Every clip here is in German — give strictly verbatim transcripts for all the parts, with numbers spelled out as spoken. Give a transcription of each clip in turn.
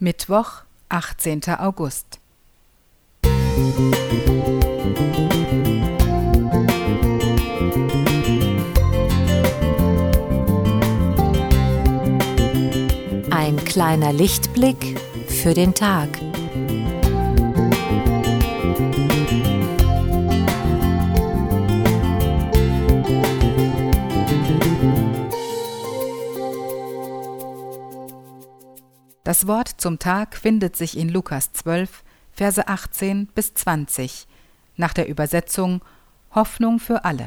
Mittwoch, achtzehnter August. Ein kleiner Lichtblick für den Tag. Das Wort zum Tag findet sich in Lukas zwölf, Verse achtzehn bis zwanzig, nach der Übersetzung Hoffnung für alle.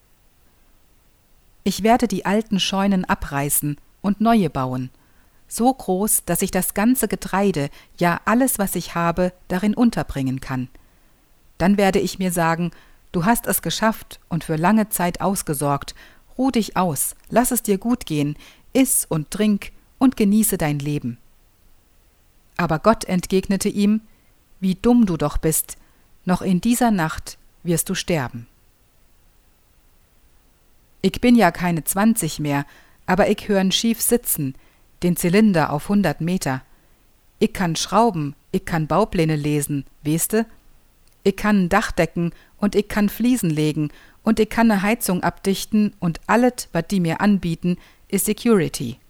Ich werde die alten Scheunen abreißen und neue bauen, so groß, dass ich das ganze Getreide, ja alles, was ich habe, darin unterbringen kann. Dann werde ich mir sagen, du hast es geschafft und für lange Zeit ausgesorgt, ruh dich aus, lass es dir gut gehen, iss und trink und genieße dein Leben. Aber Gott entgegnete ihm, wie dumm du doch bist, noch in dieser Nacht wirst du sterben. Ich bin ja keine zwanzig mehr, aber ich hör'n schief sitzen, den Zylinder auf hundert Meter. Ich kann schrauben, ich kann Baupläne lesen, weißte? Ich kann ein Dach decken und ich kann Fliesen legen und ich kann ne Heizung abdichten und alles, was die mir anbieten, ist Security.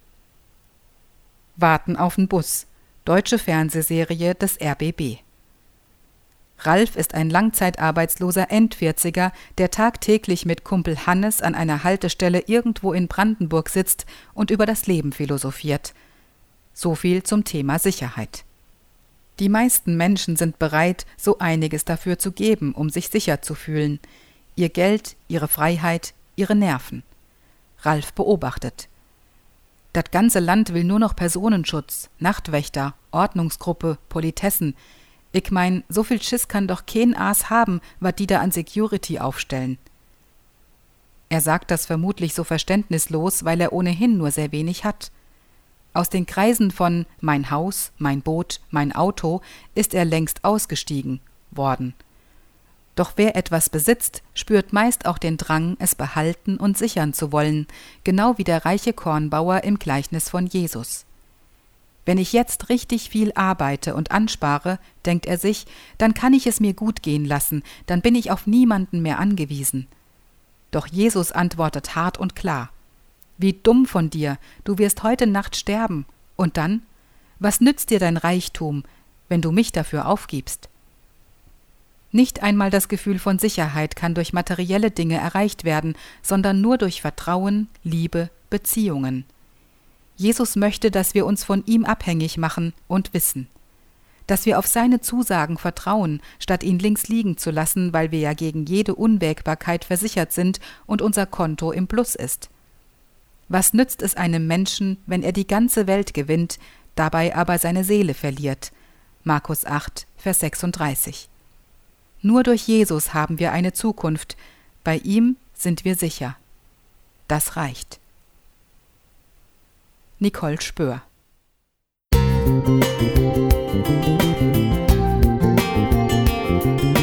Warten auf 'n Bus. Deutsche Fernsehserie des R B B. Ralf ist ein langzeitarbeitsloser Endvierziger, der tagtäglich mit Kumpel Hannes an einer Haltestelle irgendwo in Brandenburg sitzt und über das Leben philosophiert. So viel zum Thema Sicherheit. Die meisten Menschen sind bereit, so einiges dafür zu geben, um sich sicher zu fühlen. Ihr Geld, ihre Freiheit, ihre Nerven. Ralf beobachtet. Das ganze Land will nur noch Personenschutz, Nachtwächter, Ordnungsgruppe, Politessen. Ich mein, so viel Schiss kann doch kein Aas haben, was die da an Security aufstellen. Er sagt das vermutlich so verständnislos, weil er ohnehin nur sehr wenig hat. Aus den Kreisen von mein Haus, mein Boot, mein Auto ist er längst ausgestiegen worden. Doch wer etwas besitzt, spürt meist auch den Drang, es behalten und sichern zu wollen, genau wie der reiche Kornbauer im Gleichnis von Jesus. Wenn ich jetzt richtig viel arbeite und anspare, denkt er sich, dann kann ich es mir gut gehen lassen, dann bin ich auf niemanden mehr angewiesen. Doch Jesus antwortet hart und klar: Wie dumm von dir, du wirst heute Nacht sterben. Und dann? Was nützt dir dein Reichtum, wenn du mich dafür aufgibst? Nicht einmal das Gefühl von Sicherheit kann durch materielle Dinge erreicht werden, sondern nur durch Vertrauen, Liebe, Beziehungen. Jesus möchte, dass wir uns von ihm abhängig machen und wissen. Dass wir auf seine Zusagen vertrauen, statt ihn links liegen zu lassen, weil wir ja gegen jede Unwägbarkeit versichert sind und unser Konto im Plus ist. Was nützt es einem Menschen, wenn er die ganze Welt gewinnt, dabei aber seine Seele verliert? Markus acht, Vers sechsunddreißig. Nur durch Jesus haben wir eine Zukunft, bei ihm sind wir sicher. Das reicht. Nicole Spöhr. Musik